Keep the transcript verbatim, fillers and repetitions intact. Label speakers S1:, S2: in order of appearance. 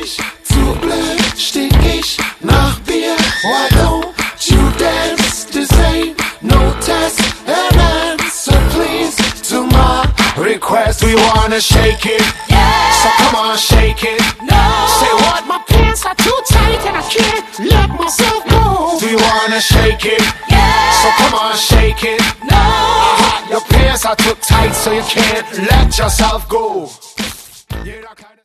S1: ich zu blöd, steh ich nach Bier. Why don't you dance? This ain't no test and answer please to my request. Do you wanna shake it?
S2: Yeah.
S1: So come on, shake it.
S2: No.
S1: Say what? My pants are too tight and I can't let myself go. Do you wanna shake it?
S2: Yeah.
S1: So come on, shake it.
S2: No.
S1: Uh-huh. Your pants are too tight so you can't let yourself go. Jeder keine